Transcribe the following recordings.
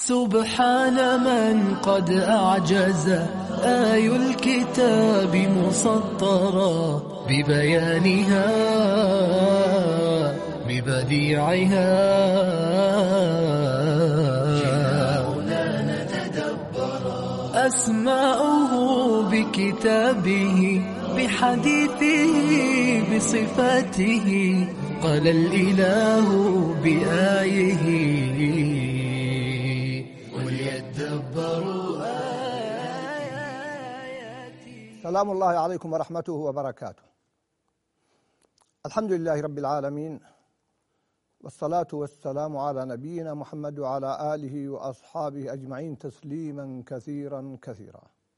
سبحان من قد أعجز آي الكتاب مسطرا ببيانها ببديعها أسماؤه بكتابه بحديثه بصفاته قال الإله بآيه وليدبروا آياته. سلام الله عليكم ورحمته وبركاته. الحمد لله رب العالمين، والصلاة والسلام على نبينا محمد وعلى آله وأصحابه أجمعين تسليما كثيرا كثيرا.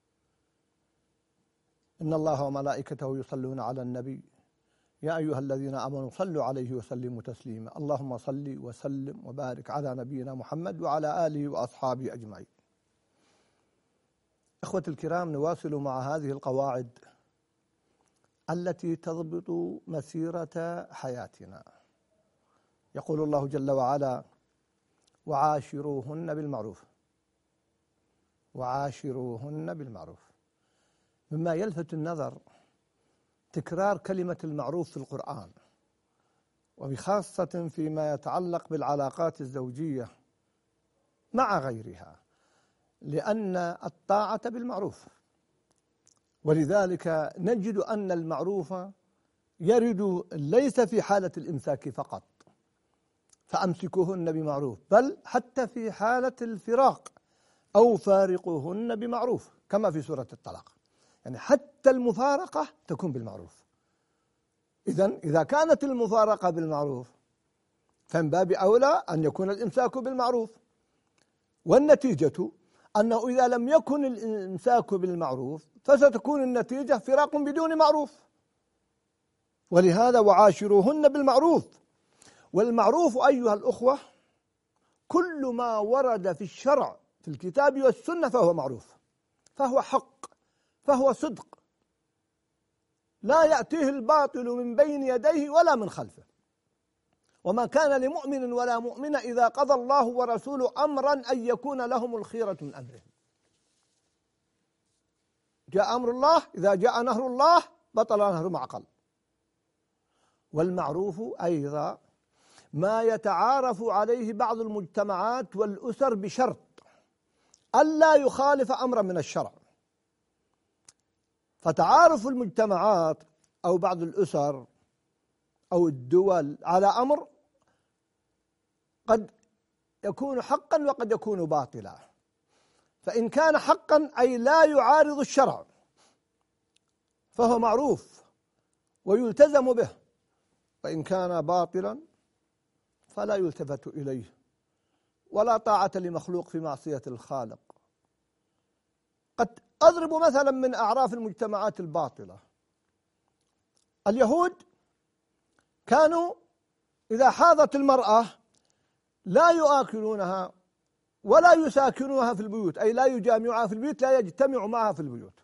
إن الله وملائكته يصلون على النبي يا أيها الذين آمنوا صلوا عليه وسلموا تسليما. اللهم صل وسلم وبارك على نبينا محمد وعلى آله وأصحابه أجمعين. إخوة الكرام، نواصل مع هذه القواعد التي تضبط مسيرة حياتنا. يقول الله جل وعلا: وعاشروهن بالمعروف. وعاشروهن بالمعروف. مما يلفت النظر تكرار كلمة المعروف في القرآن، وبخاصة فيما يتعلق بالعلاقات الزوجية مع غيرها، لأن الطاعة بالمعروف، ولذلك نجد أن المعروف يرد ليس في حالة الإمساك فقط فأمسكوهن بمعروف، بل حتى في حالة الفراق أو فارقوهن بمعروف كما في سورة الطلاق. يعني حتى المفارقة تكون بالمعروف. إذا كانت المفارقة بالمعروف فمن باب أولى أن يكون الإمساك بالمعروف، والنتيجة أنه إذا لم يكن الإمساك بالمعروف فستكون النتيجة فراق بدون معروف. ولهذا وعاشروهن بالمعروف. والمعروف أيها الأخوة كل ما ورد في الشرع في الكتاب والسنة فهو معروف، فهو حق، فهو صدق، لا يأتيه الباطل من بين يديه ولا من خلفه. وما كان لمؤمن ولا مؤمنة إذا قضى الله ورسوله أمرا أن يكون لهم الخيرة من أمرهم. جاء أمر الله، إذا جاء نهر الله بطل نهر معقل. والمعروف أيضا ما يتعارف عليه بعض المجتمعات والأسر بشرط ألا يخالف أمرا من الشرع. فتعارف المجتمعات أو بعض الأسر أو الدول على أمر قد يكون حقا وقد يكون باطلا. فإن كان حقا أي لا يعارض الشرع فهو معروف ويلتزم به، وإن كان باطلا فلا يلتفت إليه، ولا طاعة لمخلوق في معصية الخالق. قد أضرب مثلا من أعراف المجتمعات الباطلة. اليهود كانوا إذا حاضت المرأة لا يؤكلونها ولا يساكنوها في البيوت، أي لا يجامعها في البيوت، لا يجتمع معها في البيوت.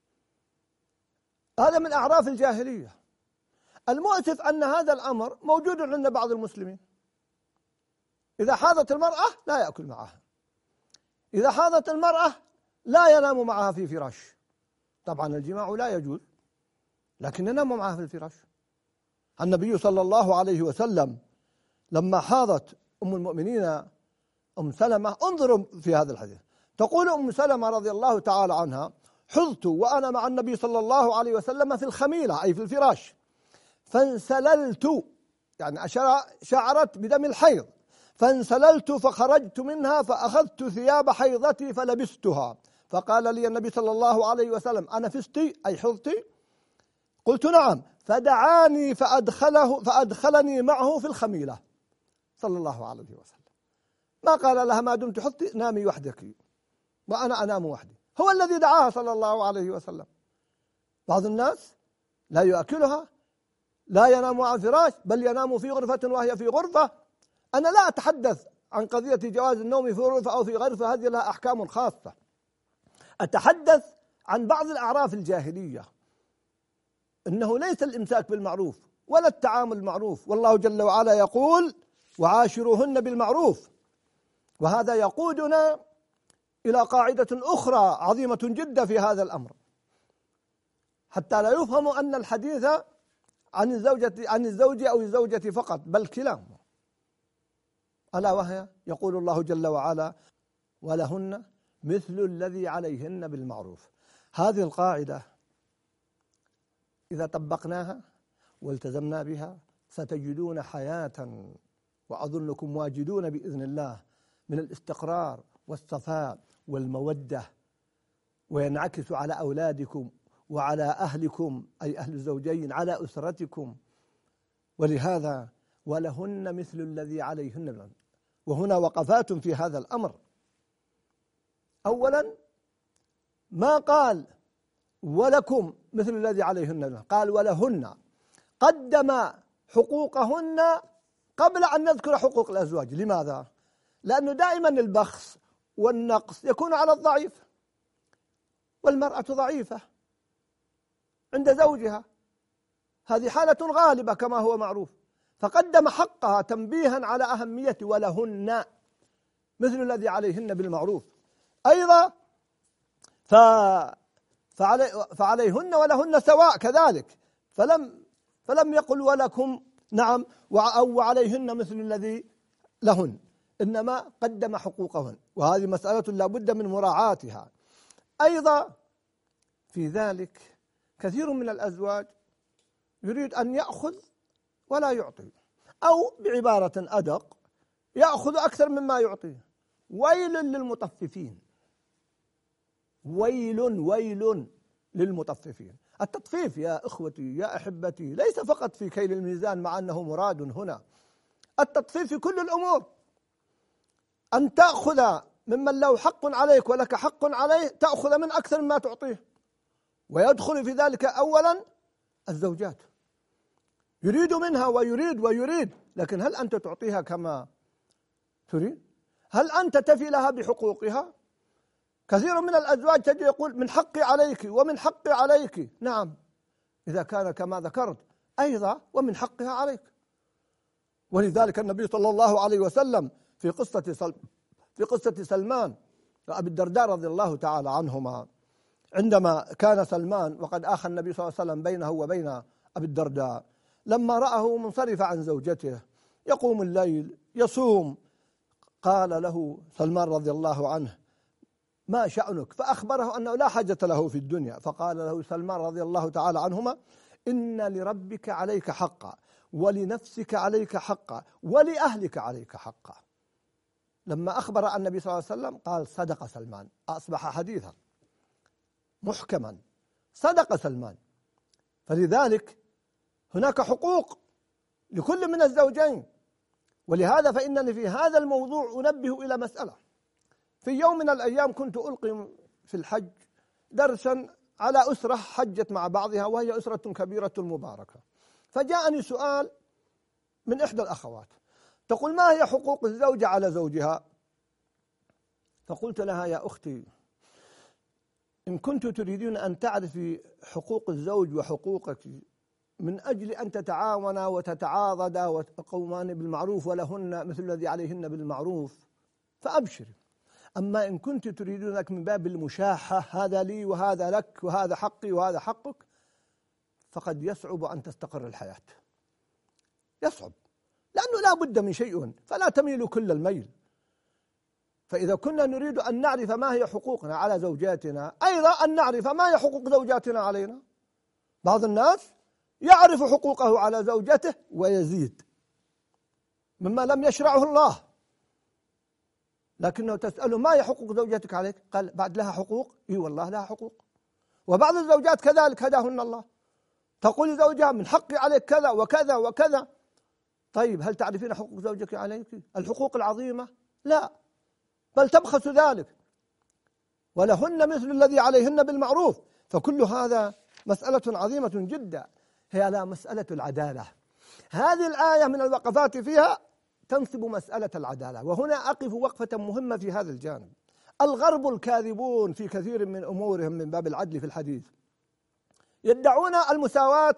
هذا من أعراف الجاهلية. المؤسف أن هذا الأمر موجود عند بعض المسلمين. إذا حاضت المرأة لا يأكل معها، إذا حاضت المرأة لا ينام معها في فراش. طبعا الجماع لا يجوز، لكن ينام معها في الفراش. النبي صلى الله عليه وسلم لما حاضت أم المؤمنين أم سلمة، انظروا في هذا الحديث، تقول أم سلمة رضي الله تعالى عنها: حضت وأنا مع النبي صلى الله عليه وسلم في الخميلة أي في الفراش، فانسللت، يعني شعرت بدم الحيض، فانسللت فخرجت منها فأخذت ثياب حيضتي فلبستها، فقال لي النبي صلى الله عليه وسلم: أنفستي أي حضتي؟ قلت نعم، فدعاني فأدخلني معه في الخميلة صلى الله عليه وسلم. ما قال لها ما دمت حضتي نامي وحدك وأنا أنام وحدي، هو الذي دعاها صلى الله عليه وسلم. بعض الناس لا يأكلها، لا ينام على الفراش، بل ينام في غرفة وهي في غرفة. أنا لا أتحدث عن قضية جواز النوم في غرفة أو في غرفة، هذه لها أحكام خاصة. أتحدث عن بعض الأعراف الجاهلية، إنه ليس الإمساك بالمعروف ولا التعامل بالمعروف. والله جل وعلا يقول: وعاشروهن بالمعروف. وهذا يقودنا إلى قاعدة أخرى عظيمة جدا في هذا الأمر، حتى لا يفهم أن الحديث عن الزوج أو الزوجة فقط، بل كلاهما. ألا وهي يقول الله جل وعلا: ولهن مثل الذي عليهن بالمعروف. هذه القاعدة إذا طبقناها والتزمنا بها ستجدون حياة، وأظنكم واجدون بإذن الله من الاستقرار والصفاء والمودة، وينعكس على أولادكم وعلى أهلكم، أي أهل الزوجين، على أسرتكم. ولهذا ولهن مثل الذي عليهن. وهنا وقفات في هذا الأمر. أولا ما قال ولكم مثل الذي عليهن، قال ولهن، قدم حقوقهن قبل أن نذكر حقوق الأزواج. لماذا؟ لأنه دائما البخس والنقص يكون على الضعيف، والمرأة ضعيفة عند زوجها، هذه حالة غالبة كما هو معروف، فقدم حقها تنبيها على أهمية ولهن مثل الذي عليهن بالمعروف. أيضا فعليهن ولهن سواء كذلك، فلم يقل ولكم نعم أو عليهن مثل الذي لهن، إنما قدم حقوقهن، وهذه مسألة لا بد من مراعاتها. أيضا في ذلك كثير من الأزواج يريد أن يأخذ ولا يعطي، أو بعبارة أدق يأخذ أكثر مما يعطي. ويل للمطففين، ويل للمطففين. التطفيف يا إخوتي يا أحبتي ليس فقط في كيل الميزان، مع أنه مراد هنا، التطفيف في كل الأمور. أن تأخذ ممن له حق عليك ولك حق عليه، تأخذ من أكثر مما تعطيه. ويدخل في ذلك أولا الزوجات، يريد منها ويريد، لكن هل أنت تعطيها كما تريد؟ هل أنت تفي لها بحقوقها؟ كثير من الأزواج تجي يقول من حقي عليك ومن حقي عليك. نعم إذا كان كما ذكرت، أيضا ومن حقها عليك. ولذلك النبي صلى الله عليه وسلم في قصة سلمان وأبي الدرداء رضي الله تعالى عنهما، عندما كان سلمان وقد آخى النبي صلى الله عليه وسلم بينه وبين أبي الدرداء، لما رآه منصرف عن زوجته يقوم الليل يصوم، قال له سلمان رضي الله عنه: ما شأنك؟ فأخبره أنه لا حاجة له في الدنيا. فقال له سلمان رضي الله تعالى عنهما: إن لربك عليك حقا، ولنفسك عليك حقا، ولأهلك عليك حقا. لما أخبر النبي صلى الله عليه وسلم قال: صدق سلمان. أصبح حديثا محكما، صدق سلمان. فلذلك هناك حقوق لكل من الزوجين. ولهذا فإنني في هذا الموضوع أنبه إلى مسألة. في يوم من الأيام كنت ألقي في الحج درسا على أسرة حجت مع بعضها، وهي أسرة كبيرة مباركة. فجاءني سؤال من إحدى الأخوات تقول: ما هي حقوق الزوجة على زوجها؟ فقلت لها: يا أختي، إن كنت تريدين أن تعرفي حقوق الزوج وحقوقك من أجل أن تتعاونا وتتعاضدا وتقومان بالمعروف ولهن مثل الذي عليهن بالمعروف، فأبشري. أما إن كنت تريدونك من باب المشاحة، هذا لي وهذا لك وهذا حقي وهذا حقك، فقد يصعب أن تستقر الحياة، يصعب، لأنه لا بد من شيء، فلا تميل كل الميل. فإذا كنا نريد أن نعرف ما هي حقوقنا على زوجاتنا، أيضا أن نعرف ما هي حقوق زوجاتنا علينا. بعض الناس يعرف حقوقه على زوجته ويزيد مما لم يشرعه الله، لكنه تسأله: ما هي حقوق زوجتك عليك؟ قال: بعد لها حقوق؟ إي والله لها حقوق. وبعض الزوجات كذلك هداهن الله، تقول لزوجها: من حقي عليك كذا وكذا وكذا. طيب هل تعرفين حقوق زوجك عليك؟ الحقوق العظيمة؟ لا، بل تبخس ذلك. ولهن مثل الذي عليهن بالمعروف. فكل هذا مسألة عظيمة جدا، هي لا مسألة العدالة. هذه الآية من الوقفات فيها تنصب مسألة العدالة. وهنا أقف وقفة مهمة في هذا الجانب. الغرب الكاذبون في كثير من أمورهم من باب العدل في الحديث يدعون المساواة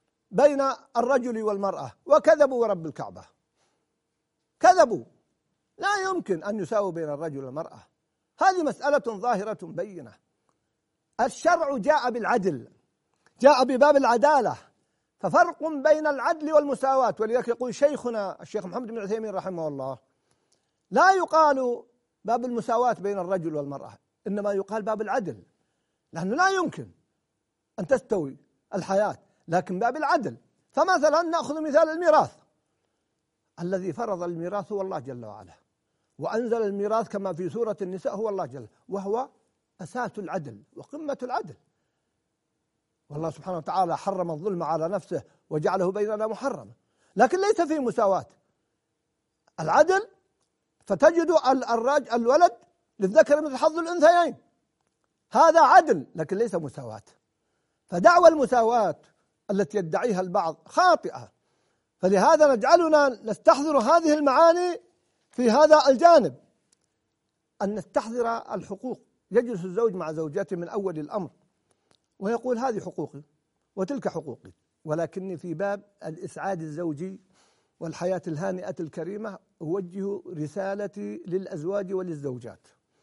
بين الرجل والمرأة، وكذبوا ورب الكعبة، كذبوا. لا يمكن أن يساوي بين الرجل والمرأة. هذه مسألة ظاهرة بينة. الشرع جاء بالعدل، جاء بباب العدالة، ففرق بين العدل والمساواة. ولذلك يقول شيخنا الشيخ محمد بن عثيمين رحمه الله: لا يقال باب المساواة بين الرجل والمرأة، إنما يقال باب العدل، لأنه لا يمكن أن تستوي الحياة، لكن باب العدل. فمثلا نأخذ مثال الميراث. الذي فرض الميراث هو الله جل وعلا، وأنزل الميراث كما في سورة النساء هو الله جل، وهو أساس العدل وقمة العدل. والله سبحانه وتعالى حرم الظلم على نفسه وجعله بيننا محرما، لكن ليس فيه مساواة. العدل فتجد الولد للذكر مثل حظ الأنثيين، هذا عدل لكن ليس مساواة. فدعوى المساواة التي يدعيها البعض خاطئة، فلهذا نجعلنا نستحضر هذه المعاني في هذا الجانب، أن نستحضر الحقوق. يجلس الزوج مع زوجته من أول الأمر ويقول: هذه حقوقي وتلك حقوقي، ولكني في باب الإسعاد الزوجي والحياة الهانئة الكريمة أوجه رسالتي للأزواج وللزوجات.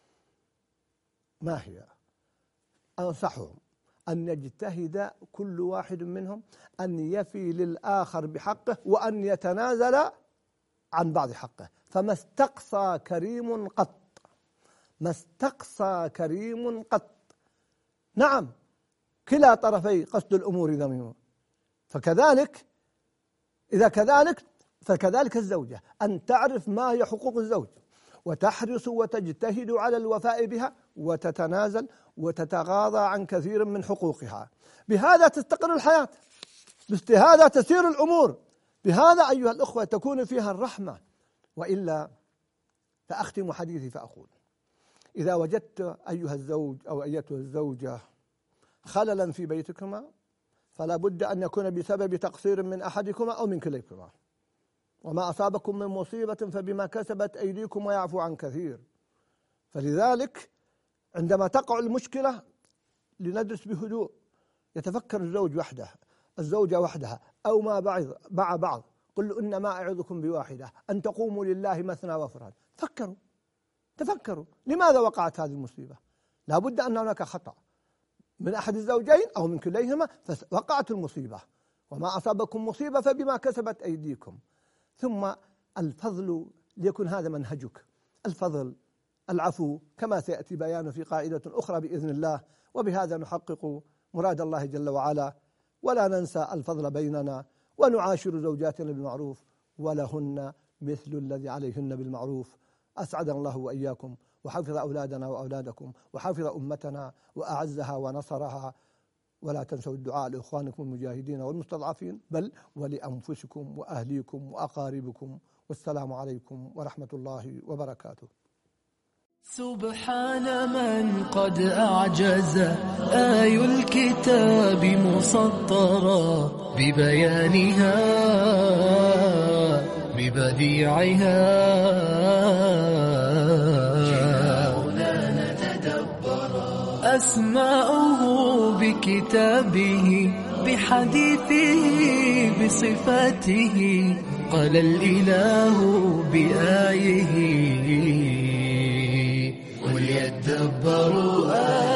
ما هي؟ أنصحهم أن يجتهد كل واحد منهم أن يفي للآخر بحقه وأن يتنازل عن بعض حقه. فما استقصى كريم قط، ما استقصى كريم قط. نعم، كلا طرفي قصد الأمور ذميم. فكذلك إذا كذلك فكذلك الزوجة، أن تعرف ما هي حقوق الزوج وتحرص وتجتهد على الوفاء بها، وتتنازل وتتغاضى عن كثير من حقوقها. بهذا تستقر الحياة، بهذا تسير الأمور، بهذا أيها الأخوة تكون فيها الرحمة. وإلا فأختم حديثي فأقول: إذا وجدت أيها الزوج أو أيتها الزوجة خللا في بيتكما، فلا بد أن يكون بسبب تقصير من أحدكما أو من كليكما. وما أصابكم من مصيبة فبما كسبت أيديكم ويعفو عن كثير. فلذلك عندما تقع المشكلة لندرس بهدوء، يتفكر الزوج وحده، الزوجة وحدها، أو مع بعض. قل إنما أعظكم بواحدة أن تقوموا لله مثنى وفراد. تفكروا لماذا وقعت هذه المصيبة؟ لا بد أن هناك خطأ من أحد الزوجين أو من كليهما فوقعت المصيبة. وما أصابكم مصيبة فبما كسبت أيديكم. ثم الفضل ليكن هذا منهجك، الفضل، العفو، كما سيأتي بيانه في قاعدة أخرى بإذن الله. وبهذا نحقق مراد الله جل وعلا، ولا ننسى الفضل بيننا، ونعاشر زوجاتنا بالمعروف ولهن مثل الذي عليهن بالمعروف. أسعدنا الله وإياكم، وحفظ أولادنا وأولادكم، وحفظ أمتنا وأعزها ونصرها. ولا تنسوا الدعاء لإخوانكم المجاهدين والمستضعفين، بل ولأنفسكم وأهليكم وأقاربكم. والسلام عليكم ورحمة الله وبركاته. سبحان من قد أعجز آي الكتاب مسطرا ببيانها ببديعها، جاءنا نتدبرا أسماؤه بكتابه بحديثه بصفاته، قال الإله بآيه وليدبروا